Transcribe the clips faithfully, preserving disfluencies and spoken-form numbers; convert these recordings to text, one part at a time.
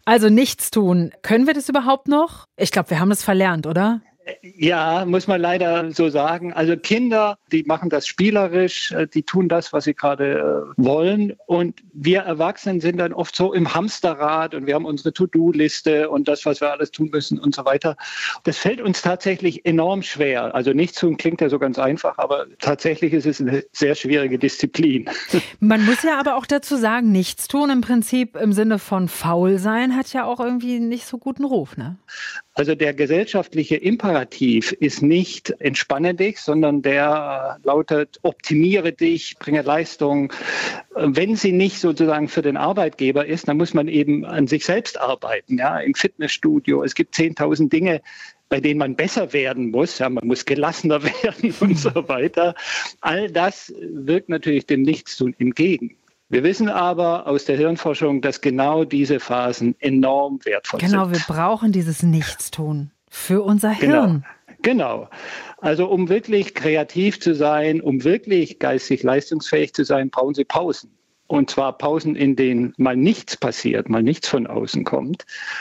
Also nichts tun. Können wir das überhaupt noch? Ich glaube, wir haben das verlernt, oder? Ja, muss man leider so sagen. Also Kinder, die machen das spielerisch, die tun das, was sie gerade äh, wollen. Und wir Erwachsenen sind dann oft so im Hamsterrad und wir haben unsere To-Do-Liste und das, was wir alles tun müssen und so weiter. Das fällt uns tatsächlich enorm schwer. Also nichts tun klingt ja so ganz einfach, aber tatsächlich ist es eine sehr schwierige Disziplin. Man muss ja aber auch dazu sagen, nichts tun im Prinzip im Sinne von faul sein hat ja auch irgendwie nicht so guten Ruf, ne? Also der gesellschaftliche Imperativ ist nicht entspanne dich, sondern der lautet optimiere dich, bringe Leistung. Wenn sie nicht sozusagen für den Arbeitgeber ist, dann muss man eben an sich selbst arbeiten, ja, im Fitnessstudio. Es gibt zehntausend Dinge, bei denen man besser werden muss. Ja, man muss gelassener werden und so weiter. All das wirkt natürlich dem Nichtstun entgegen. Wir wissen aber aus der Hirnforschung, dass genau diese Phasen enorm wertvoll genau, sind. Genau, wir brauchen dieses Nichtstun für unser Hirn. Genau, genau. Also um wirklich kreativ zu sein, um wirklich geistig leistungsfähig zu sein, brauchen Sie Pausen. Und zwar Pausen, in denen mal nichts passiert, mal nichts von außen kommt.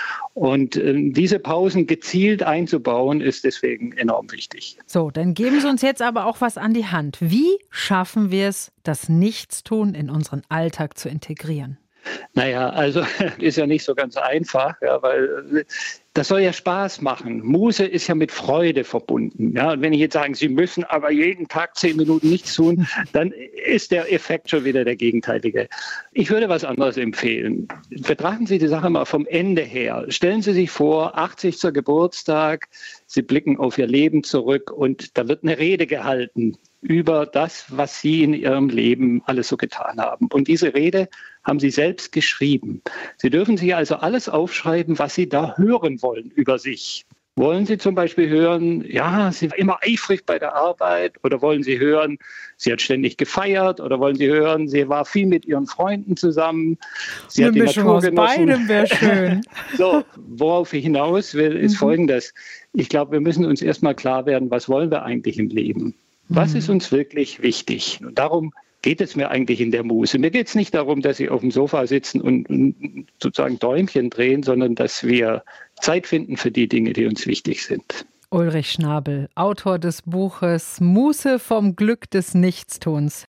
Und äh, diese Pausen gezielt einzubauen, ist deswegen enorm wichtig. So, dann geben Sie uns jetzt aber auch was an die Hand. Wie schaffen wir es, das Nichtstun in unseren Alltag zu integrieren? Naja, also ist ja nicht so ganz einfach, ja, weil das soll ja Spaß machen. Muße ist ja mit Freude verbunden. Ja, und wenn ich jetzt sage, Sie müssen aber jeden Tag zehn Minuten nichts tun, dann ist der Effekt schon wieder der gegenteilige. Ich würde was anderes empfehlen. Betrachten Sie die Sache mal vom Ende her. Stellen Sie sich vor, achtzigsten Geburtstag, Sie blicken auf Ihr Leben zurück und da wird eine Rede gehalten über das, was Sie in Ihrem Leben alles so getan haben. Und diese Rede haben Sie selbst geschrieben. Sie dürfen sich also alles aufschreiben, was Sie da hören wollen über sich. Wollen Sie zum Beispiel hören, ja, sie war immer eifrig bei der Arbeit, oder wollen Sie hören, sie hat ständig gefeiert, oder wollen Sie hören, sie war viel mit ihren Freunden zusammen, sie Eine hat die Mischung Natur aus genossen. beidem wäre schön. So, worauf ich hinaus will, ist mhm. Folgendes. Ich glaube, wir müssen uns erstmal klar werden, was wollen wir eigentlich im Leben? Was ist uns wirklich wichtig? Und darum geht es mir eigentlich in der Muße. Mir geht es nicht darum, dass Sie auf dem Sofa sitzen und, und sozusagen Däumchen drehen, sondern dass wir Zeit finden für die Dinge, die uns wichtig sind. Ulrich Schnabel, Autor des Buches Muße vom Glück des Nichtstuns.